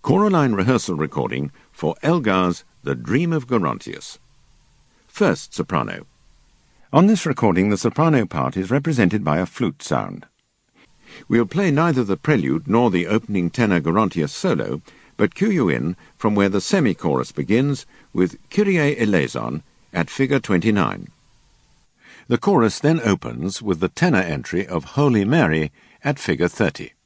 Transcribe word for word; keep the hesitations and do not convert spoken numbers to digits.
Choraline rehearsal recording for Elgar's The Dream of Gerontius. First soprano. On this recording, the soprano part is represented by a flute sound. We'll play neither the prelude nor the opening tenor Gerontius solo, but cue you in from where the semi-chorus begins with Kyrie eleison at figure twenty-nine. The chorus then opens with the tenor entry of Holy Mary at figure thirty.